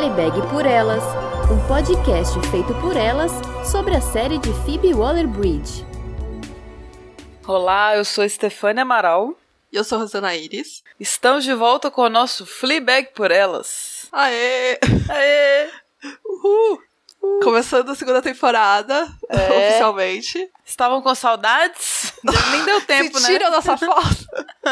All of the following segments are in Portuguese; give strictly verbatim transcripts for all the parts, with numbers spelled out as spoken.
Fleabag por Elas, um podcast feito por elas sobre a série de Phoebe Waller-Bridge. Olá, eu sou Stefânia Amaral. E eu sou Rosana Iris. Estamos de volta com o nosso Fleabag por Elas. Aê! Aê! Uhul! Uhul. Começando a segunda temporada, é. oficialmente. Estavam com saudades? Nem deu tempo, Se né? tira a nossa foto.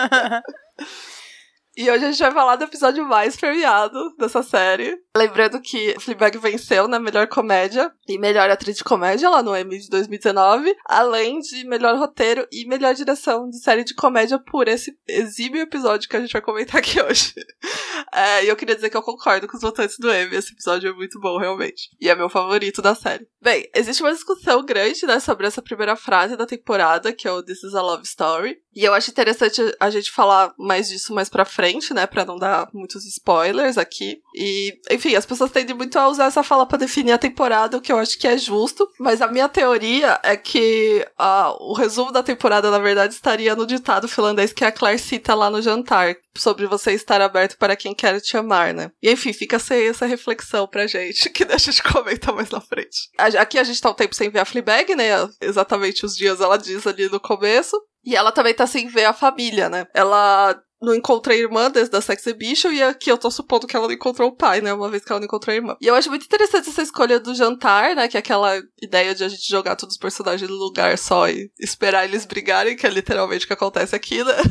E hoje a gente vai falar do episódio mais premiado dessa série. Lembrando que Fleabag venceu na melhor comédia e melhor atriz de comédia lá no Emmy de dois mil e dezenove, além de melhor roteiro e melhor direção de série de comédia por esse exímio episódio que a gente vai comentar aqui hoje. É, e eu queria dizer que eu concordo com os votantes do Emmy, esse episódio é muito bom, realmente. E é meu favorito da série. Bem, existe uma discussão grande, né, sobre essa primeira frase da temporada, que é o This is a Love Story. E eu acho interessante a gente falar mais disso mais pra frente, né, pra não dar muitos spoilers aqui. E, enfim, as pessoas tendem muito a usar essa fala pra definir a temporada, o que eu acho que é justo. Mas a minha teoria é que uh, o resumo da temporada, na verdade, estaria no ditado finlandês que a Claire cita lá no jantar, sobre você estar aberto para quem quer te amar, né? E, enfim, fica sem essa reflexão pra gente, que deixa de comentar mais na frente. Aqui a gente tá um tempo sem ver a Fleabag, né? Exatamente os dias ela diz ali no começo. E ela também tá sem ver a família, né? Ela não encontrou a irmã desde a Sex Exhibition, e aqui eu tô supondo que ela não encontrou o pai, né? Uma vez que ela não encontrou a irmã. E eu acho muito interessante essa escolha do jantar, né? Que é aquela ideia de a gente jogar todos os personagens no lugar só e esperar eles brigarem, que é literalmente o que acontece aqui, né?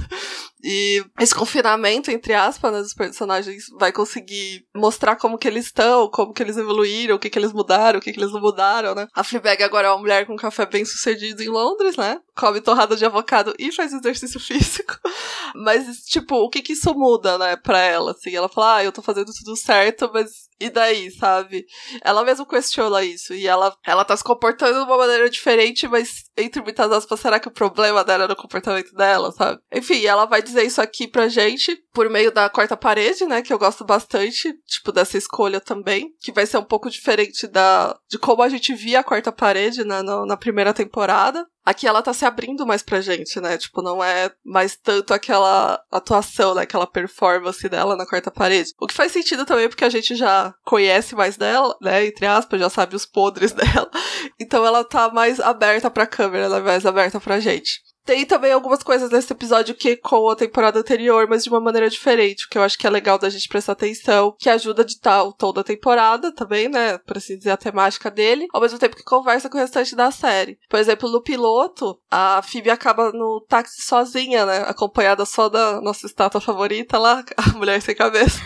E esse confinamento, entre aspas, né, dos personagens vai conseguir mostrar como que eles estão, como que eles evoluíram, o que que eles mudaram, o que que eles não mudaram, né? A Fleabag agora é uma mulher com café bem sucedido em Londres, né? Come torrada de avocado e faz exercício físico. Mas, tipo, o que que isso muda, né, pra ela, assim? Ela fala, ah, eu tô fazendo tudo certo, mas e daí, sabe? Ela mesma questiona isso, e ela, ela tá se comportando de uma maneira diferente, mas, entre muitas aspas, será que o problema dela era o comportamento dela, sabe? Enfim, ela vai dizer isso aqui pra gente, por meio da quarta parede, né, que eu gosto bastante, tipo, dessa escolha também, que vai ser um pouco diferente da, de como a gente via a quarta parede, né, na, na primeira temporada. Aqui ela tá se abrindo mais pra gente, né? Tipo, não é mais tanto aquela atuação, né? Aquela performance dela na quarta parede. O que faz sentido também porque a gente já conhece mais dela, né? Entre aspas, já sabe os podres dela. Então ela tá mais aberta pra câmera, ela é mais aberta pra gente. Tem também algumas coisas nesse episódio que ecoam a temporada anterior, mas de uma maneira diferente, o que eu acho que é legal da gente prestar atenção, que ajuda a ditar o tom da temporada também, né, por assim dizer, a temática dele, ao mesmo tempo que conversa com o restante da série. Por exemplo, no piloto, a Phoebe acaba no táxi sozinha, né, acompanhada só da nossa estátua favorita lá, a mulher sem cabeça.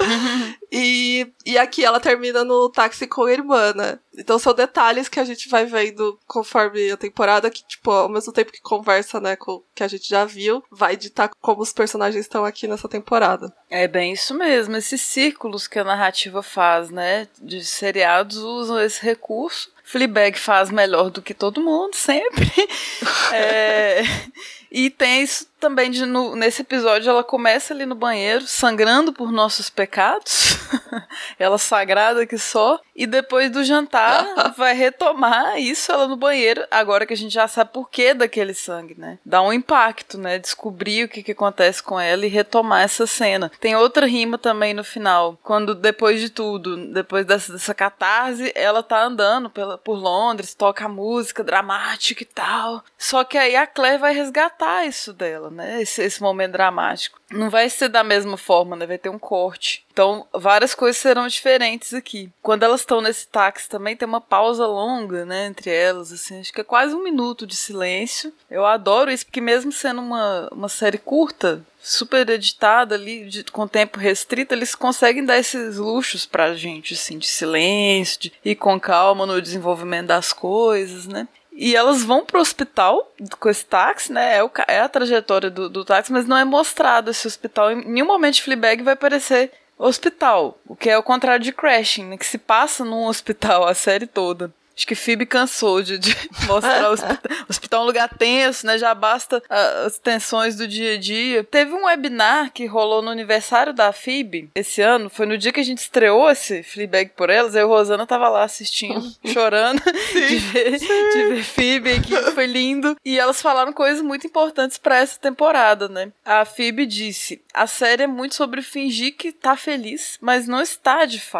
e, e aqui ela termina no táxi com a irmã, né. Então são detalhes que a gente vai vendo conforme a temporada, que, tipo, ao mesmo tempo que conversa, né, com o que a gente já viu, vai ditar como os personagens estão aqui nessa temporada. É bem isso mesmo, esses círculos que a narrativa faz, né, de seriados usam esse recurso. Fleabag faz melhor do que todo mundo, sempre. é... E tem isso também, de, no, nesse episódio, ela começa ali no banheiro, sangrando por nossos pecados, ela sagrada que só, e depois do jantar vai retomar isso, ela no banheiro, agora que a gente já sabe por que daquele sangue, né? Dá um impacto, né? Descobrir o que, que acontece com ela e retomar essa cena. Tem outra rima também no final, quando depois de tudo, depois dessa, dessa catarse, ela tá andando pela, por Londres, toca a música dramática e tal, só que aí a Claire vai resgatar isso dela, né? Esse, esse momento dramático. Não vai ser da mesma forma, né? Vai ter um corte. Então, várias coisas serão diferentes aqui. Quando elas estão nesse táxi também, tem uma pausa longa, né? Entre elas, assim. Acho que é quase um minuto de silêncio. Eu adoro isso, porque mesmo sendo uma, uma série curta, super editada ali, de, com tempo restrito, eles conseguem dar esses luxos pra gente, assim, de silêncio, de ir com calma no desenvolvimento das coisas, né? E elas vão pro hospital com esse táxi, né? É, o, é a trajetória do, do táxi, mas não é mostrado esse hospital. Em nenhum momento de Fleabag vai aparecer hospital, o que é o contrário de Crashing, né? Que se passa num hospital a série toda. Acho que Phoebe cansou de, de mostrar o hospital. O hospital é um lugar tenso, né? Já basta a, as tensões do dia a dia. Teve um webinar que rolou no aniversário da Phoebe esse ano. Foi no dia que a gente estreou esse Fleabag por Elas. Eu e a Rosana tava lá assistindo, chorando de ver, de ver Phoebe aqui. Foi lindo. E elas falaram coisas muito importantes pra essa temporada, né? A Phoebe disse: a série é muito sobre fingir que tá feliz, mas não está de fato.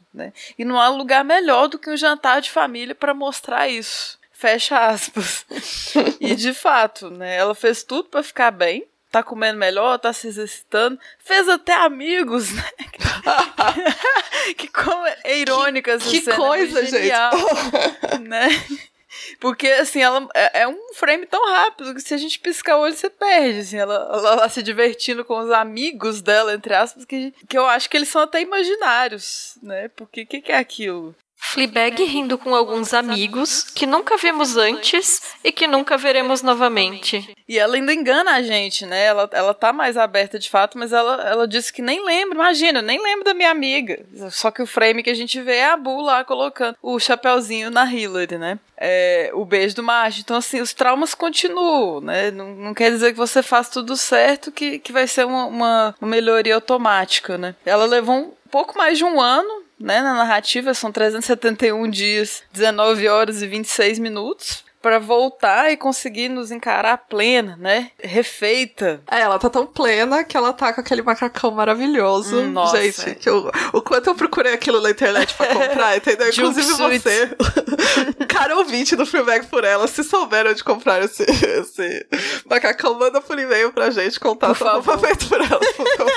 né? E não há lugar melhor do que um jantar de família para mostrar isso. Fecha aspas. E de fato, né? Ela fez tudo para ficar bem. Tá comendo melhor, tá se exercitando. Fez até amigos, né? Que como é irônica essa que cena. Que coisa, genial, gente. Né? Porque, assim, ela é, é um frame tão rápido que se a gente piscar o olho, você perde, assim. Ela, ela, ela se divertindo com os amigos dela, entre aspas, que, que eu acho que eles são até imaginários, né? Porque o que, que é aquilo? Fleabag rindo com alguns amigos que nunca vimos antes e que nunca veremos novamente. E ela ainda engana a gente, né? Ela, ela tá mais aberta de fato, mas ela, ela disse que nem lembra. Imagina, eu nem lembro da minha amiga. Só que o frame que a gente vê é a Boo lá colocando o chapeuzinho na Hillary, né? É, o beijo do Martin. Então, assim, os traumas continuam, né? Não, não quer dizer que você faz tudo certo que, que vai ser uma, uma, uma melhoria automática, né? Ela levou um pouco mais de um ano, né, na narrativa, são trezentos e setenta e um dias, dezenove horas e vinte e seis minutos, pra voltar e conseguir nos encarar plena, né, refeita. É, ela tá tão plena que ela tá com aquele macacão maravilhoso. Hum, nossa, gente, é. que eu, o quanto eu procurei aquilo na internet pra comprar, entendeu? Inclusive você, cara ouvinte do Fleabag por Ela, se souberam de comprar esse, esse macacão, manda por e-mail pra gente, contar só feito por ela.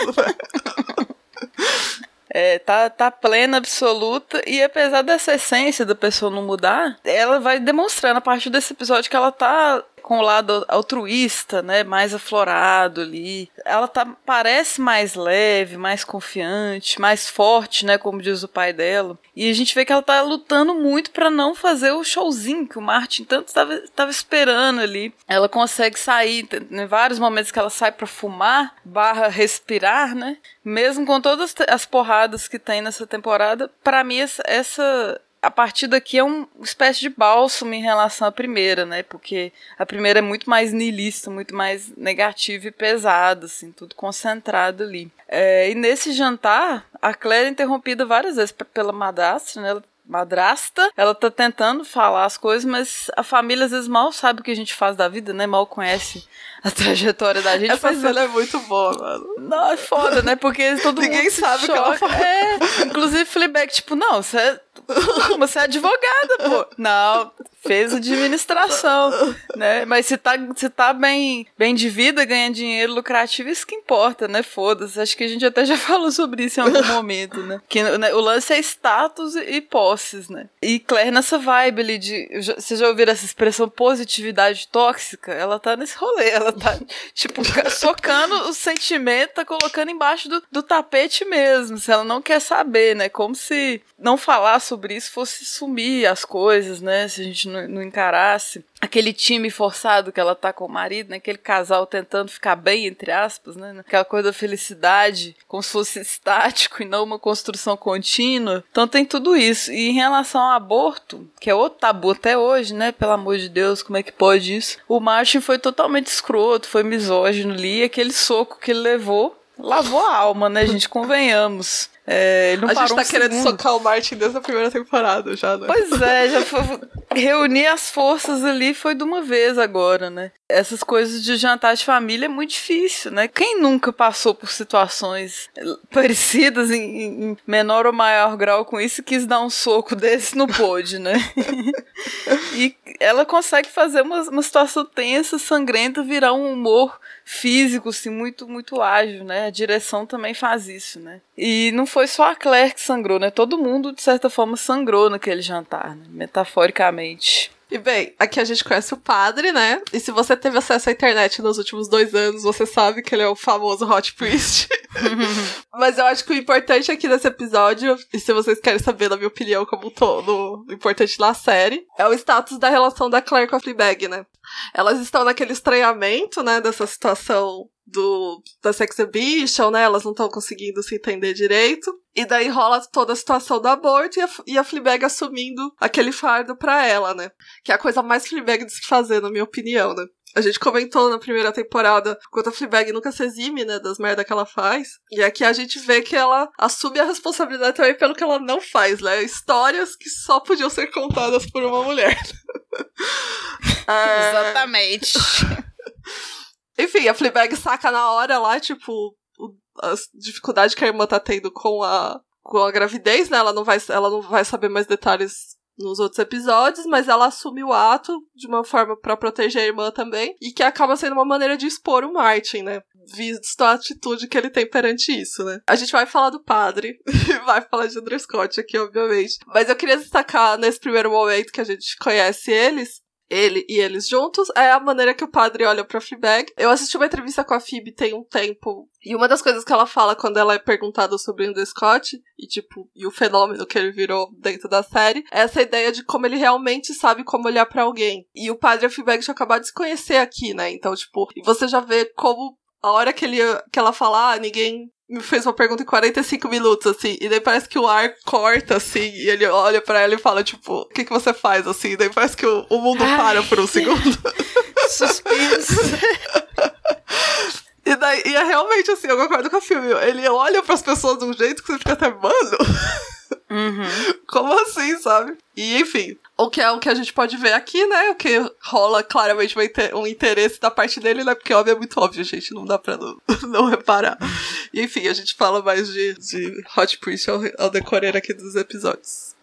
É, tá, tá plena, absoluta, e apesar dessa essência da pessoa não mudar, ela vai demonstrando a partir desse episódio que ela tá com o lado altruísta, né, mais aflorado ali. Ela tá, parece mais leve, mais confiante, mais forte, né, como diz o pai dela. E a gente vê que ela tá lutando muito pra não fazer o showzinho que o Martin tanto estava tava esperando ali. Ela consegue sair, em vários momentos que ela sai pra fumar, barra respirar, né, mesmo com todas as porradas que tem nessa temporada. Pra mim, essa... essa a partir daqui é uma espécie de bálsamo em relação à primeira, né? Porque a primeira é muito mais niilista, muito mais negativa e pesada, assim, tudo concentrado ali. É, e nesse jantar, a Claire é interrompida várias vezes pela madrasta, né? Ela, madrasta, ela tá tentando falar as coisas, mas a família às vezes mal sabe o que a gente faz da vida, né? Mal conhece a trajetória da gente. Essa cena é muito boa, mano. Não, é foda, né? Porque todo Ninguém mundo sabe o que ela faz. É, inclusive Fleabag, tipo, não, você é, você é advogada, pô. Não, fez administração, né? Mas se tá, se tá bem, bem de vida, ganha dinheiro lucrativo, isso que importa, né? Foda-se. Acho que a gente até já falou sobre isso em algum momento, né? Que né, o lance é status e posses, né? E Claire nessa vibe ali de... Vocês já ouviram essa expressão positividade tóxica? Ela tá nesse rolê, ela tá, tipo, socando o sentimento, tá colocando embaixo do, do tapete mesmo, se ela não quer saber, né? Como se não falar sobre isso fosse sumir as coisas, né? Se a gente não, não encarasse aquele time forçado que ela tá com o marido, né? Aquele casal tentando ficar bem, entre aspas, né? Aquela coisa da felicidade, como se fosse estático e não uma construção contínua. Então tem tudo isso. E em relação ao aborto, que é outro tabu até hoje, né? Pelo amor de Deus, como é que pode isso? O Martin foi totalmente escroto, foi misógino ali, e aquele soco que ele levou lavou a alma, né, gente? Convenhamos. É, ele não a parou gente tá um querendo segundo. socar o Martin desde a primeira temporada já, né? Pois é, já foi, reunir as forças ali foi de uma vez agora, né? Essas coisas de jantar de família é muito difícil, né? Quem nunca passou por situações parecidas em, em menor ou maior grau com isso e quis dar um soco desse, não pôde, né? E ela consegue fazer uma, uma situação tensa, sangrenta, virar um humor físico, assim, muito, muito ágil, né? A direção também faz isso, né? E não foi só a Claire que sangrou, né? Todo mundo, de certa forma, sangrou naquele jantar, né? Metaforicamente. E bem, aqui a gente conhece o padre, né? E se você teve acesso à internet nos últimos dois anos, você sabe que ele é o famoso Hot Priest. Mas eu acho que o importante aqui nesse episódio, e se vocês querem saber da minha opinião como um todo, o importante na série, é o status da relação da Claire com a Fleabag, né? Elas estão naquele estranhamento, né, dessa situação do, da sex exhibition, né? Elas não estão conseguindo se entender direito. E daí rola toda a situação do aborto e a, e a Fleabag assumindo aquele fardo pra ela, né? Que é a coisa mais Fleabag de se fazer, na minha opinião, né? A gente comentou na primeira temporada quanto a Fleabag nunca se exime, né, das merdas que ela faz. E aqui a gente vê que ela assume a responsabilidade também pelo que ela não faz, né? Histórias que só podiam ser contadas por uma mulher. é... Exatamente. Enfim, a Fleabag saca na hora lá, tipo, a dificuldade que a irmã tá tendo com a, com a gravidez, né? Ela não vai, ela não vai saber mais detalhes nos outros episódios, mas ela assume o ato de uma forma pra proteger a irmã também, e que acaba sendo uma maneira de expor o Martin, né? Visto a atitude que ele tem perante isso, né? A gente vai falar do padre, vai falar de Andrew Scott aqui, obviamente. Mas eu queria destacar, nesse primeiro momento que a gente conhece eles, ele e eles juntos, é a maneira que o padre olha pra Fleabag. Eu assisti uma entrevista com a Phoebe tem um tempo, e uma das coisas que ela fala quando ela é perguntada sobre Andrew Scott, e tipo, e o fenômeno que ele virou dentro da série, é essa ideia de como ele realmente sabe como olhar pra alguém. E o padre e a Fleabag tinham acabado de se conhecer aqui, né? Então, tipo, e você já vê como a hora que, ele, que ela fala, ah, ninguém me fez uma pergunta em quarenta e cinco minutos, assim, e daí parece que o ar corta, assim, e ele olha pra ela e fala, tipo, o que que você faz, assim, e daí parece que o, o mundo Ai. para por um segundo. Suspense. E daí, e é realmente assim, eu concordo com a filme, ele olha pras pessoas de um jeito que você fica até, mano... Uhum. Como assim, sabe? E enfim, o que é o que a gente pode ver aqui, né? O que rola claramente um interesse da parte dele, né? Porque óbvio é muito óbvio, gente. Não dá pra não, não reparar. E enfim, a gente fala mais de, de Hot Priest ao, ao decorrer aqui dos episódios.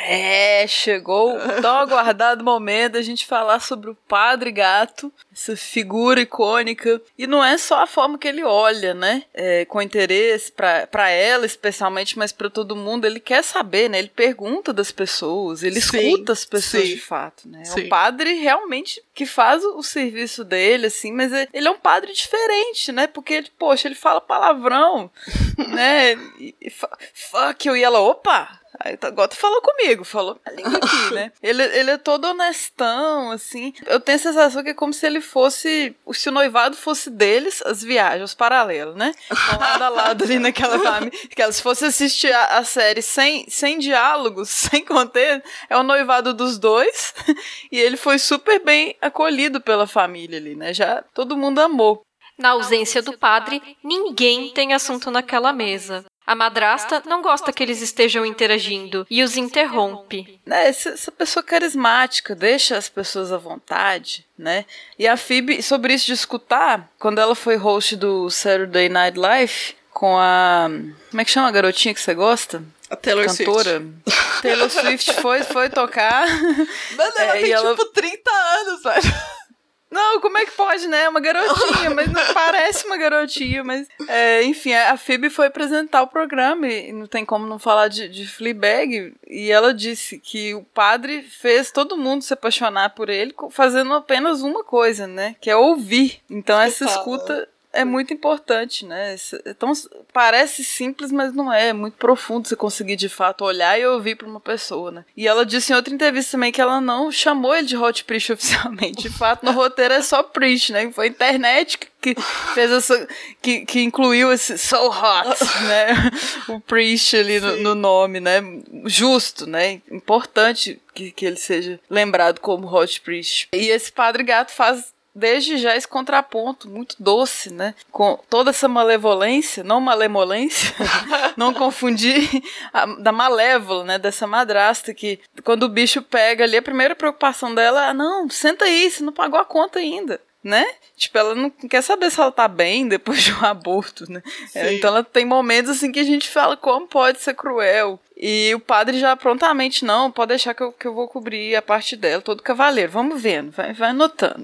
É, chegou o tão aguardado momento da gente falar sobre o Padre Gato, essa figura icônica. E não é só a forma que ele olha, né? É, com interesse pra, pra ela, especialmente, mas pra todo mundo. Ele quer saber, né? Ele pergunta das pessoas, ele sim, escuta as pessoas sim, de fato, né? É um padre realmente que faz o serviço dele, assim, mas ele é um padre diferente, né? Porque, ele, poxa, ele fala palavrão, né? E, e, fuck you, e ela, opa! Aí agora tu falou comigo, falou a língua aqui, né? Ele, ele é todo honestão, assim. Eu tenho a sensação que é como se ele fosse... Se o noivado fosse deles, as viagens, os paralelos, né? Então, lado a lado ali naquela família. Se fosse assistir a, a série sem, sem diálogos, sem contexto, é o noivado dos dois. E ele foi super bem acolhido pela família ali, né? Já todo mundo amou. Na ausência do padre, ninguém tem assunto naquela mesa. A madrasta não gosta que eles estejam interagindo e os interrompe. É, essa, essa pessoa carismática, deixa as pessoas à vontade, né? E a Phoebe, sobre isso de escutar, quando ela foi host do Saturday Night Live, com a... Como é que chama a garotinha que você gosta? A Taylor Cantora. Swift. Taylor Swift foi, foi tocar. Mano, ela é, tem ela... tipo trinta anos, velho. Não, como é que pode, né? É uma garotinha, mas não parece uma garotinha, mas... É, enfim, a Phoebe foi apresentar o programa e não tem como não falar de, de Fleabag, e ela disse que o padre fez todo mundo se apaixonar por ele fazendo apenas uma coisa, né? Que é ouvir. Então essa escuta é muito importante, né? Então, parece simples, mas não é. É muito profundo você conseguir, de fato, olhar e ouvir pra uma pessoa, né? E ela disse em outra entrevista também que ela não chamou ele de Hot Priest oficialmente. De fato, no roteiro é só Priest, né? Foi a internet que fez essa... Que, que incluiu esse So Hot, né? O Priest ali no, no nome, né? Justo, né? Importante que, que ele seja lembrado como Hot Priest. E esse Padre Gato faz... desde já esse contraponto muito doce, né? Com toda essa malevolência, não malemolência, não confundir a, da malévola, né? Dessa madrasta que, quando o bicho pega ali, a primeira preocupação dela é, não, senta aí, você não pagou a conta ainda, né? Tipo, ela não quer saber se ela tá bem depois de um aborto, né? É, então ela tem momentos assim que a gente fala, como pode ser cruel? E o padre já prontamente, não, pode deixar que eu, que eu vou cobrir a parte dela, todo cavaleiro, vamos vendo, vai, vai anotando.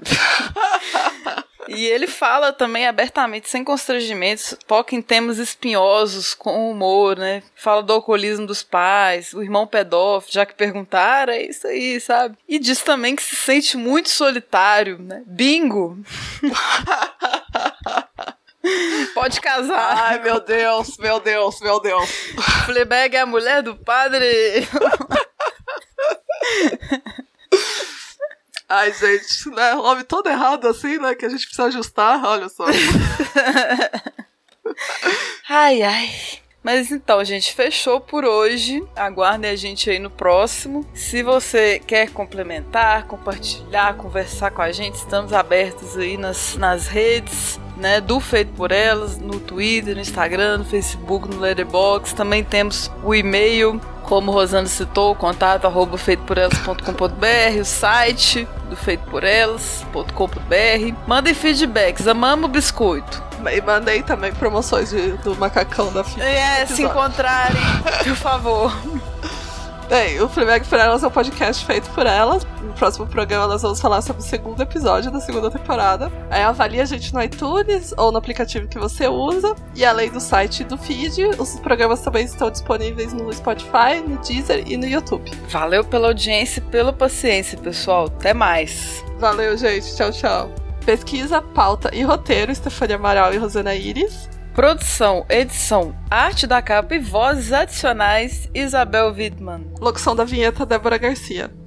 E ele fala também abertamente, sem constrangimentos, toca em temas espinhosos, com humor, né? Fala do alcoolismo dos pais, o irmão pedófilo, já que perguntaram, é isso aí, sabe? E diz também que se sente muito solitário, né? Bingo! Pode casar. Ai, meu Deus, meu Deus, meu Deus. Fleabag é a mulher do padre. Ai, gente, né? O nome todo errado assim, né? Que a gente precisa ajustar, olha só. Ai, ai. Mas então, gente, fechou por hoje. Aguardem a gente aí no próximo. Se você quer complementar, compartilhar, conversar com a gente, estamos abertos aí nas, nas redes. né, do Feito por Elas, no Twitter, no Instagram, no Facebook, no Letterboxd. Também temos o e-mail, como Rosana citou, contato arroba feito por elas ponto com ponto b r, o site do feito por elas ponto com ponto b r. Mandem feedbacks, amamos o biscoito. E mandei também promoções de, do macacão da filha. É, se encontrarem, por favor. Bem, o Fleabag por Elas é um podcast feito por elas. No próximo programa nós vamos falar sobre o segundo episódio da segunda temporada. Aí avalie a gente no iTunes ou no aplicativo que você usa. E além do site e do feed, os programas também estão disponíveis no Spotify, no Deezer e no YouTube. Valeu pela audiência e pela paciência, pessoal. Até mais. Valeu, gente. Tchau, tchau. Pesquisa, pauta e roteiro, Stefania Amaral e Rosana Iris. Produção, edição, arte da capa e vozes adicionais, Isabel Wittmann. Locução da vinheta, Débora Garcia.